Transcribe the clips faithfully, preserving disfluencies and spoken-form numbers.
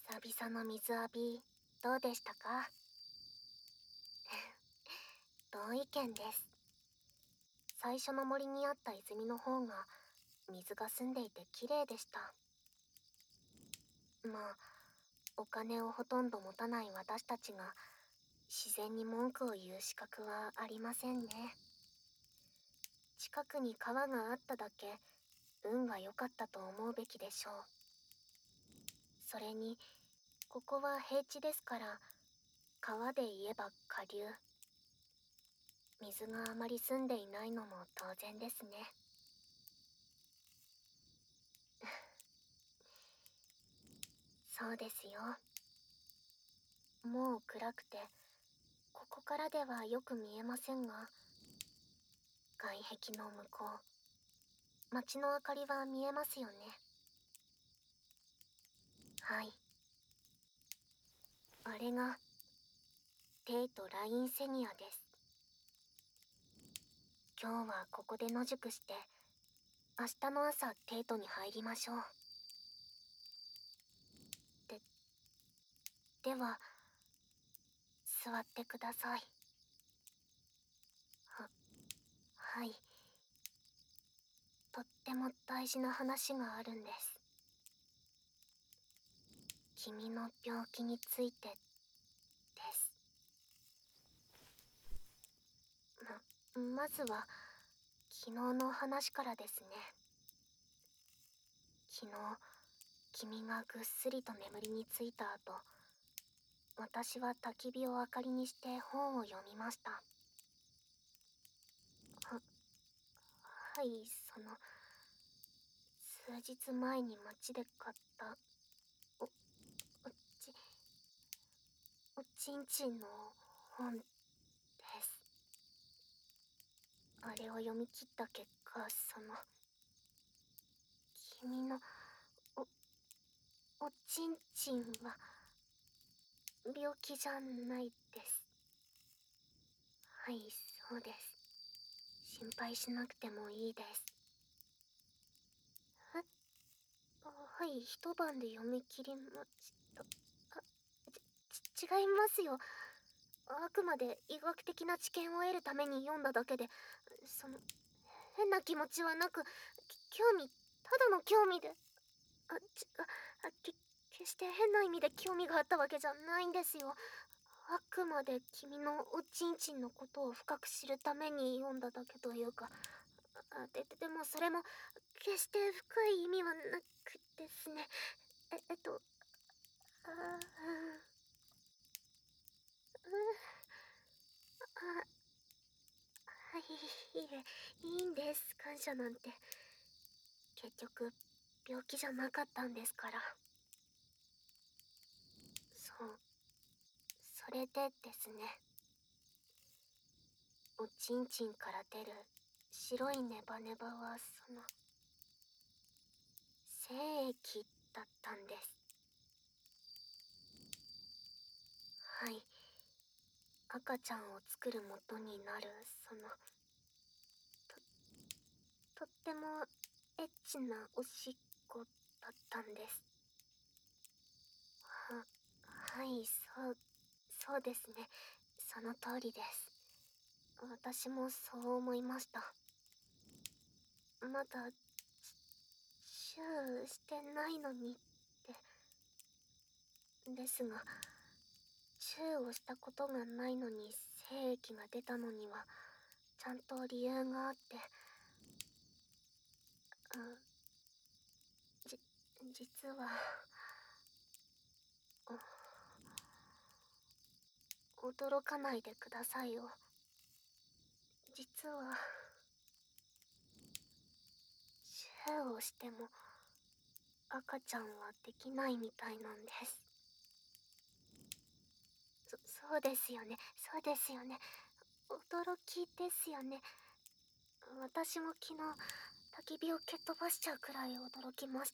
久々の水浴び、どうでしたか？同意見です。最初の森にあった泉の方が、水が澄んでいて綺麗でした。まあ、お金をほとんど持たない私たちが、自然に文句を言う資格はありませんね。近くに川があっただけ、運が良かったと思うべきでしょう。それに、ここは平地ですから、川で言えば下流。水があまり澄んでいないのも当然ですね。そうですよ。もう暗くて、ここからではよく見えませんが、外壁の向こう、街の明かりは見えますよね。はい。あれが、テイとラインセニアです。今日はここで野宿して、明日の朝テイトに入りましょう。で、では、座ってください。は、はい。とっても大事な話があるんです。君の病気について、です。ま、まずは、昨日の話からですね。昨日、君がぐっすりと眠りについた後、私は焚き火を明かりにして本を読みました。は、はい、その、数日前に街で買った、お、おち、おちんちんの本です。あれを読み切った結果、その、君の、お、おちんちんは、病気じゃないです。はい、そうです。心配しなくてもいいです。え、あ、はい、一晩で読み切りました。あ、ち、ち違いますよ。あくまで医学的な知見を得るために読んだだけで、その、変な気持ちはなく、き興味、ただの興味で、あ、ち、あ、あ、き、決して変な意味で興味があったわけじゃないんですよ。あくまで君のおちんちんのことを深く知るために読んだだけというか、あ、で、ででもそれも、決して深い意味はなくですね。え、えっと、あー、うん、あ、はい、いえ、いいんです、感謝なんて。結局、病気じゃなかったんですから。そう、それでですね。おちんちんから出る白いネバネバは、その、精液だったんです。はい。赤ちゃんを作る元になる、その、と、とってもエッチなおしっこだったんです。は、はい、そう、そうですね。その通りです。私もそう思いました。まだ、チューしてないのにって。ですが、チューをしたことがないのに精液が出たのには、ちゃんと理由があって、あ、じ、実は、お驚かないでくださいよ。実は、チューをしても、赤ちゃんはできないみたいなんです。そ、そうですよね、そうですよね。驚きですよね。私も昨日、焚き火を蹴っ飛ばしちゃうくらい驚きました。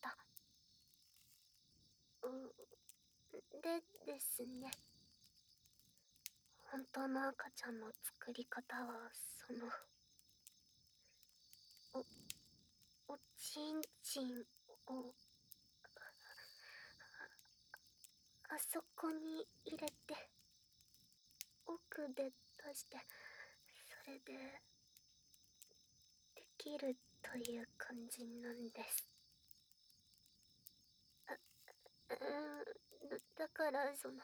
う、でですね。本当の赤ちゃんの作り方は、その、お、おちんちんを、 あそこに入れて、奥で出して、それで、できるという感じなんです。あ、うーん、だだからその、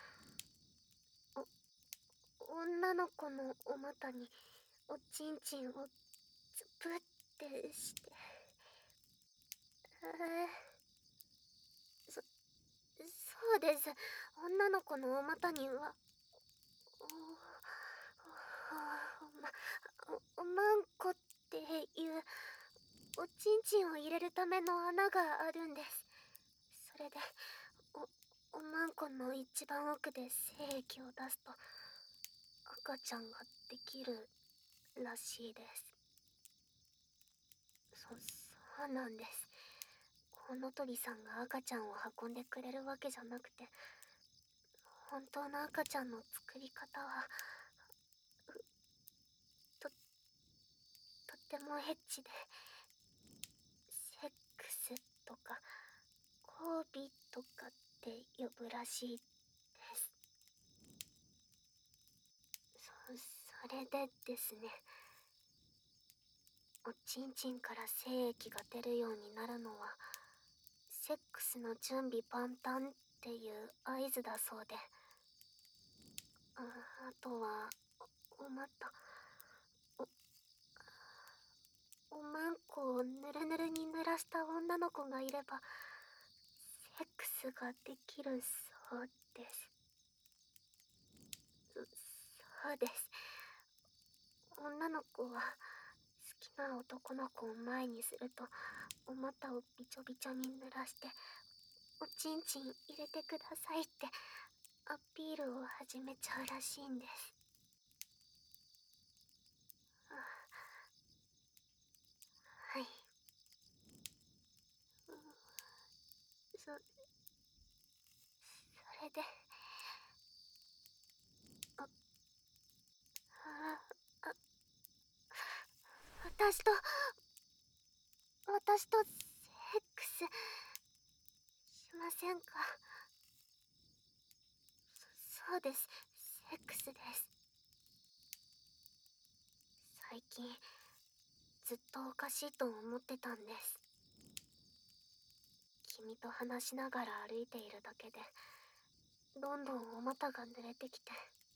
お、女の子のお股におちんちんをつぶってして、えー、そ、そうです。女の子のお股には、お、お、ま、お、おまんこっていうおちんちんを入れるための穴があるんです。それで、お、おまんこの一番奥で精液を出すと赤ちゃんができるらしいです。そ、そうなんです。コウノトリさんが赤ちゃんを運んでくれるわけじゃなくて、本当の赤ちゃんの作り方は、と、とってもエッチで、セックスとか、交尾とかって呼ぶらしいです。そ、それでですね、おちんちんから精液が出るようになるのは、セックスの準備万端っていう合図だそうで、あ、あとは、お、おまた、お、おまんこをぬるぬるに濡らした女の子がいれば、セックスができるそうです。そ、そうです。女の子は、好きな男の子を前にすると、お股をびちょびちょに濡らして、おちんちん入れてくださいってアピールを始めちゃうらしいんです。あ、はい。うん、そ、それで、あ、あ、あ、私と、私とセックスしませんか？そ、そうです。セックスです。最近、ずっとおかしいと思ってたんです。君と話しながら歩いているだけで、どんどんお股が濡れてきて、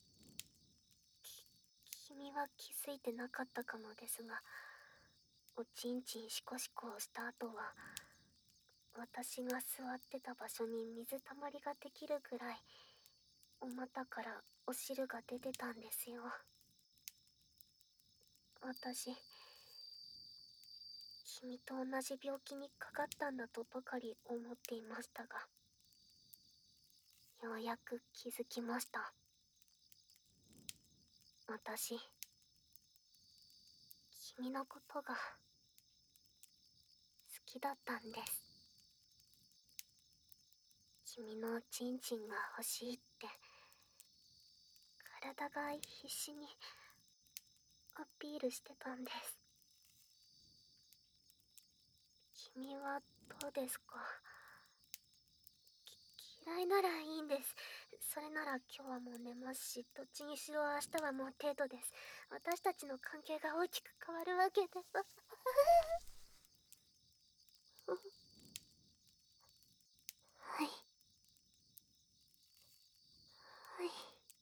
き、君は気づいてなかったかもですが、おちんちんシコシコをした後は、私が座ってた場所に水たまりができるぐらい、お股からお汁が出てたんですよ。私、君と同じ病気にかかったんだとばかり思っていましたが、ようやく気づきました。私、君のことが好きだったんです。君のチンチンが欲しいって、体が必死にアピールしてたんです。君はどうですか？き、嫌いならいいんです。それなら今日はもう寝ますし、どっちにしろ明日はもうデートです。私たちの関係が大きく変わるわけで。はい。はい。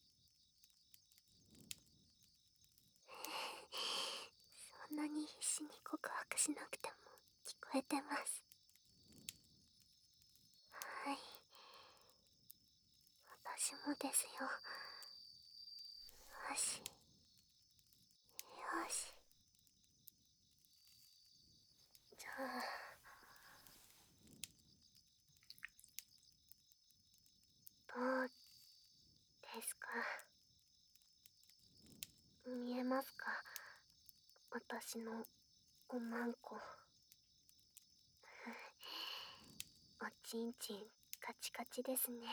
そんなに必死に告白しなくても聞こえてます。はい。私もですよ。よし。よし。じゃあ、どうですか？見えますか？私のおまんこ。おちんちんカチカチですね。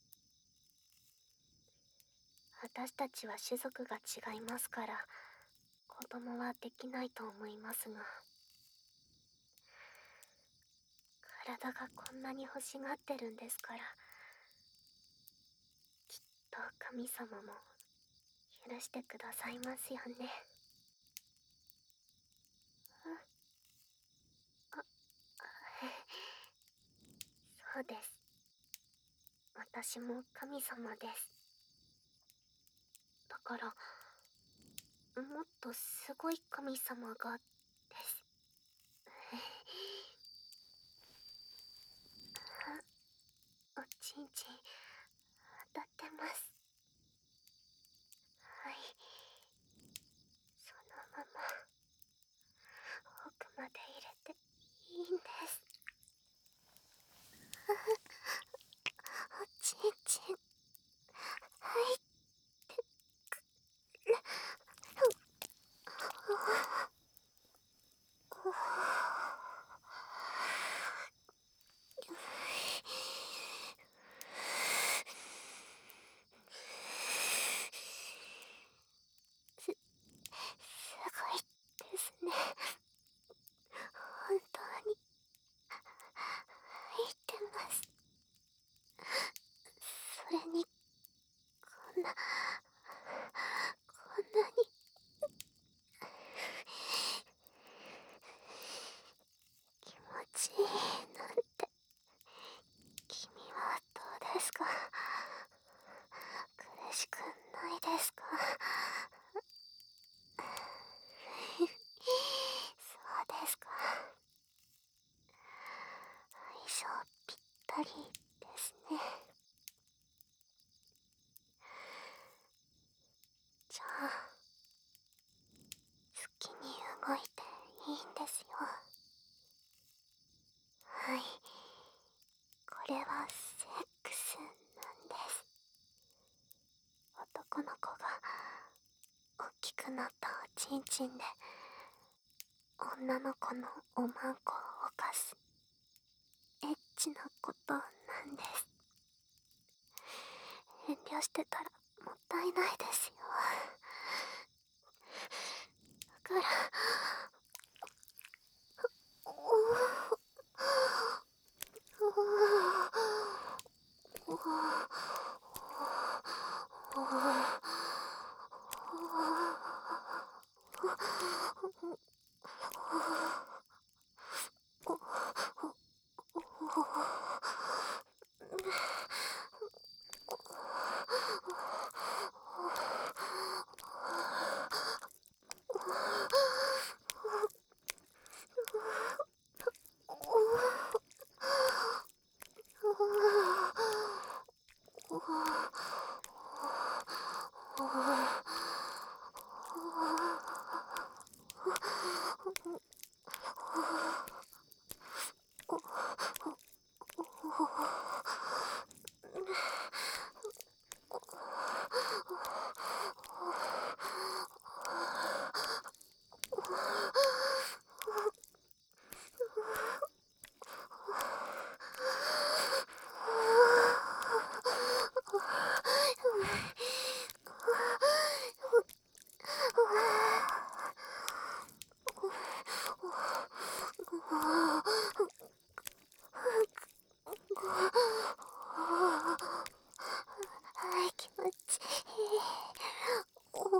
私たちは種族が違いますから、子供はできないと思いますが、体がこんなに欲しがってるんですから、 と神様も許してくださいますよね。あ、そうです。私も神様です。だから、もっとすごい神様が、です。あ、おちんちん、当たってます。はい。そのまま、奥まで入れていいんです。おちんちん、入ってくる。す、すごいですね。本当に、入ってます。それに、こんな、こんなに、気持ちいいなんて。君はどうですか？苦しくないですか？そうですか。相性ぴったりですね。じゃあ、好きに動いていいんですよ。はい。これはセックスなんです。男の子が大きくなったおちんちんで女の子のおまんこを犯すエッチなことなんです。遠慮してたらもったいないですよ。だから、おおおおはい、気持ちいい。おお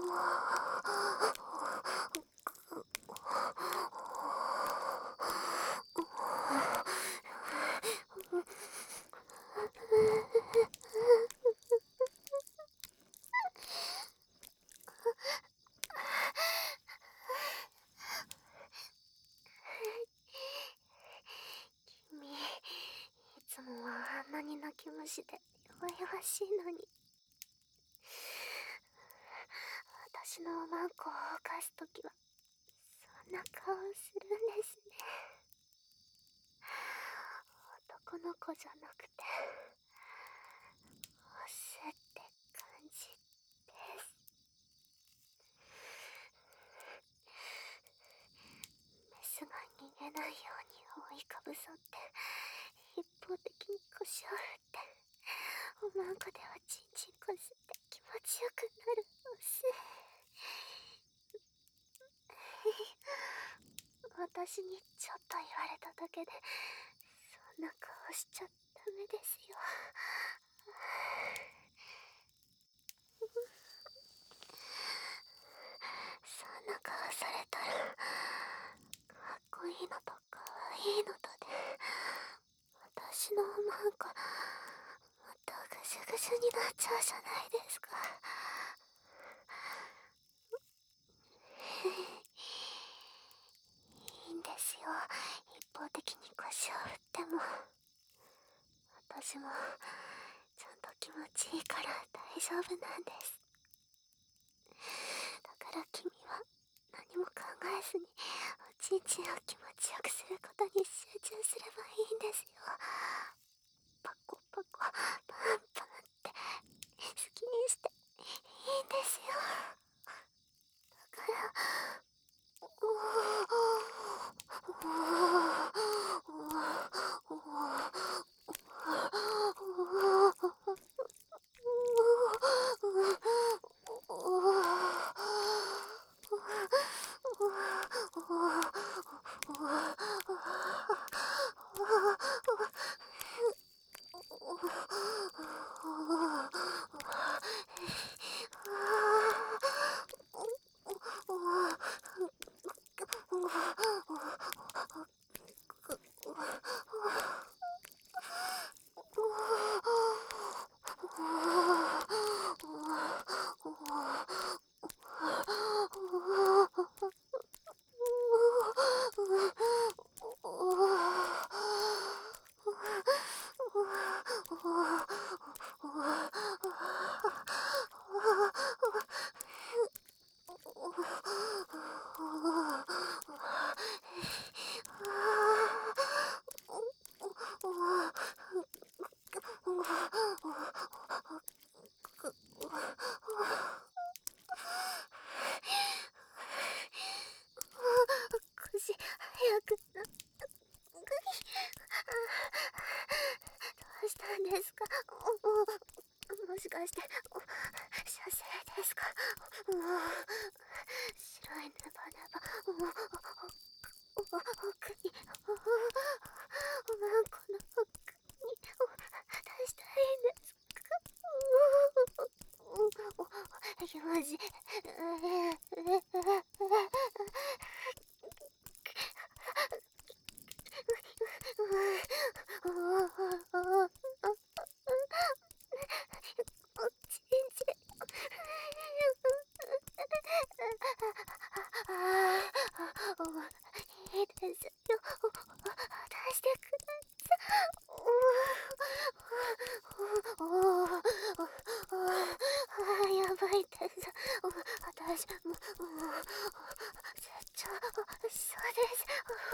君、いつもはあんなに泣き虫で弱々しいのに。私のおまんこを犯すときはそんな顔するんですね。男の子じゃなくてオスって感じです。メスが逃げないように覆いかぶさって一方的に腰を振っておまんこではチンチンこすって気持ちよくなるオス。私にちょっと言われただけでそんな顔しちゃダメですよ。 たら、かっこいいのとかわいいのとで、私のなんか、もっとぐしゅぐしゅになっちゃうじゃないですか。いいんですよ。一方的に腰を振っても。私も、ちゃんと気持ちいいから大丈夫なんです。だから君は、何も考えずに、おちんちんを気持ちよくすることに集中すればいいんですよ。パコパコ、パンパンって好きにしていいんですよ。だから、おーおーおーおーおー腰早くなどうしたんですか？もしかして射精ですか？白いネバネバ奥にこの奥に出したいんですか？気持ちいい。おちんちん。いいですよ。出してください。やばいです。私も絶頂しそうです。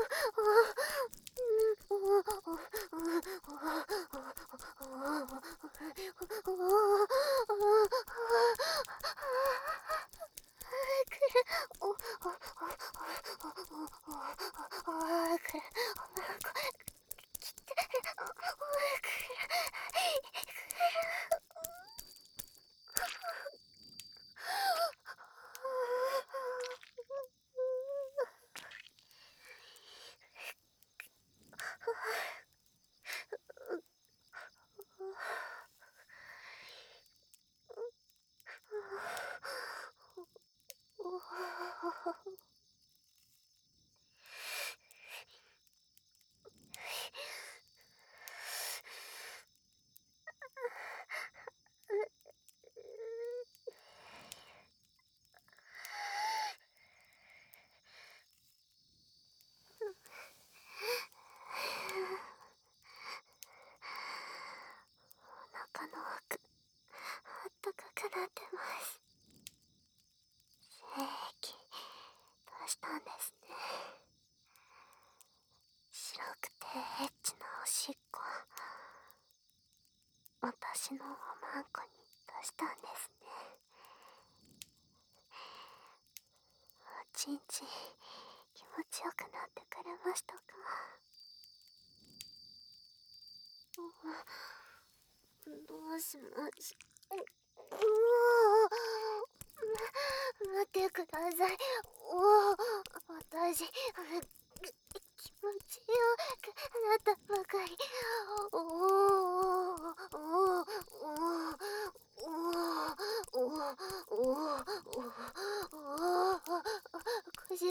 お腹の奥、あったかくなってます。精液出したんですね。白くてエッチなおしっこ、私のおまんこに出したんですね。おちんちん気持ちよくなってくれましたか？どうしましうわー、待ってください。おお、私気持ちよくなったばかり。おおおおおおおおおお腰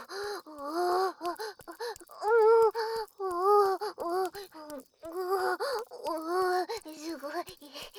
すごい。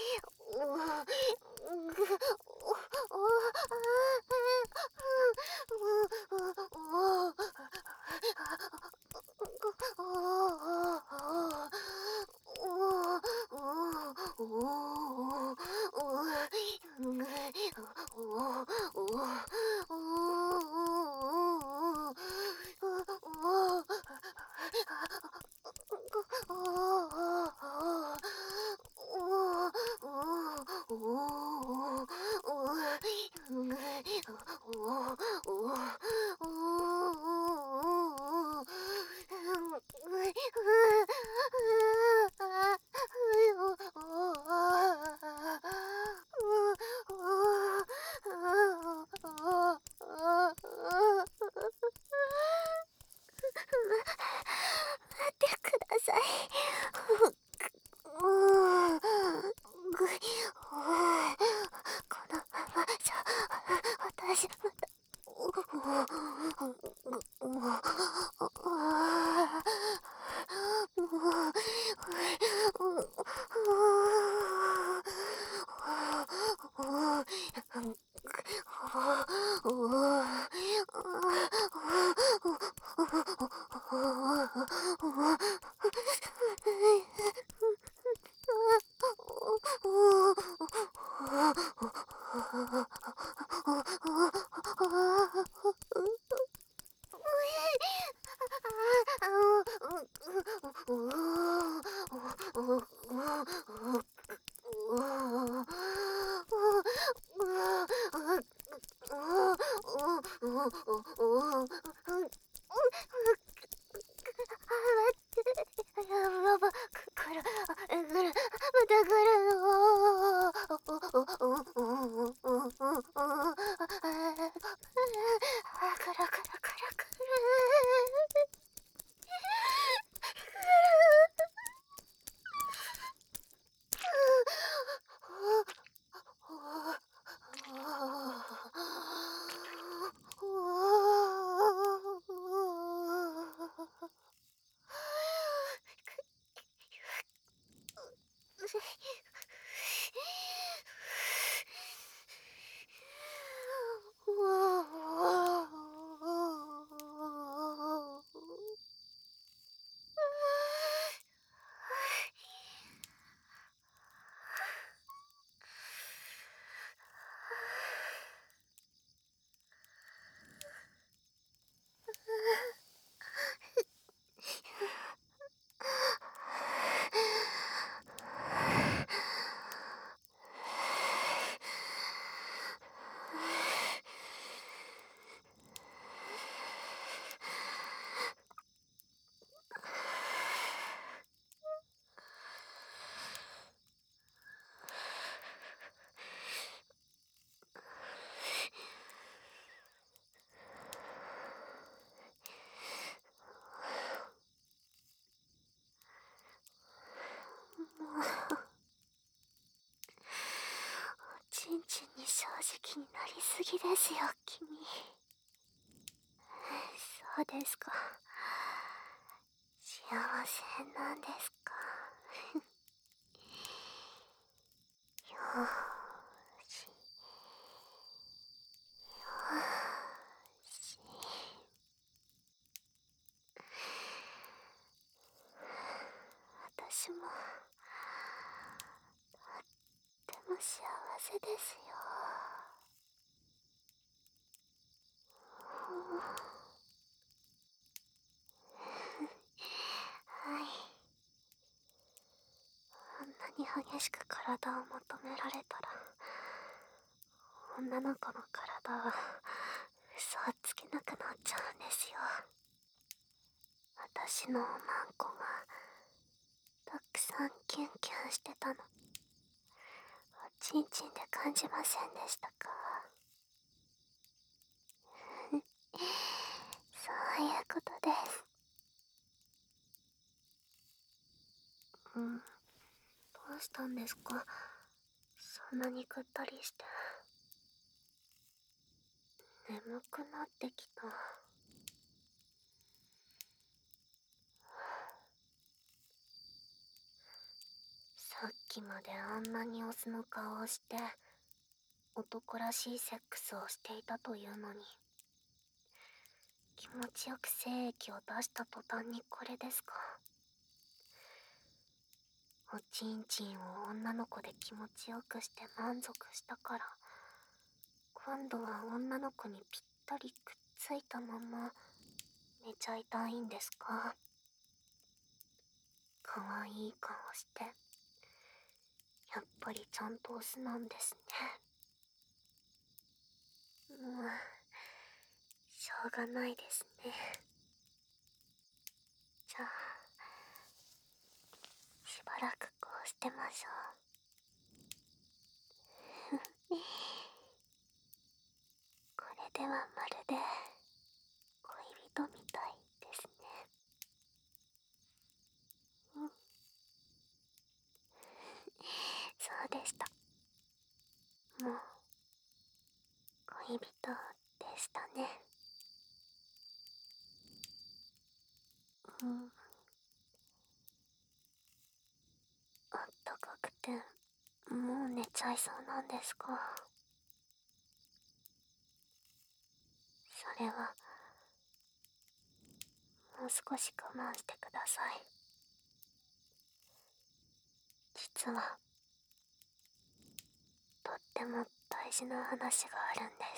待ってください。うーん。ぐい。このままじゃ、私また。やば、くる、くる、また来るの。くるくるくるくる。おちんちんに正直になりすぎですよ、君。そうですか。幸せなんですか。よーし。よーし。私もとっても幸せですよ。はい。あんなに激しく体を求められたら、女の子の体は嘘をつけなくなっちゃうんですよ。私のおまんこがたくさんキュンキュンしてたの、おちんちんで感じませんでしたか？ したんですか？そんなにぐったりして。眠くなってきた。さっきまであんなにオスの顔をして男らしいセックスをしていたというのに、気持ちよく精液を出した途端にこれですか。おちんちんを女の子で気持ちよくして満足したから、今度は女の子にぴったりくっついたまま寝ちゃいたいんですか。かわいい顔して、やっぱりちゃんとオスなんですね。もうしょうがないですね。じゃあしばらくこうしてましょう。これではまるで恋人みたいですね。うん、そうでした。もう恋人でしたね。うん、あったかくてもう寝ちゃいそうなんですか。それはもう少し我慢してください。実はとっても大事な話があるんです。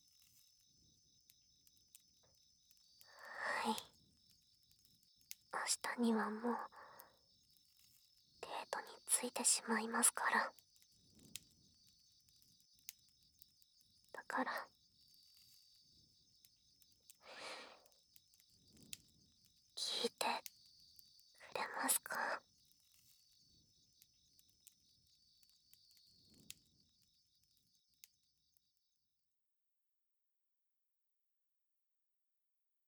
はい。明日にはもうデートについてしまいますから。だから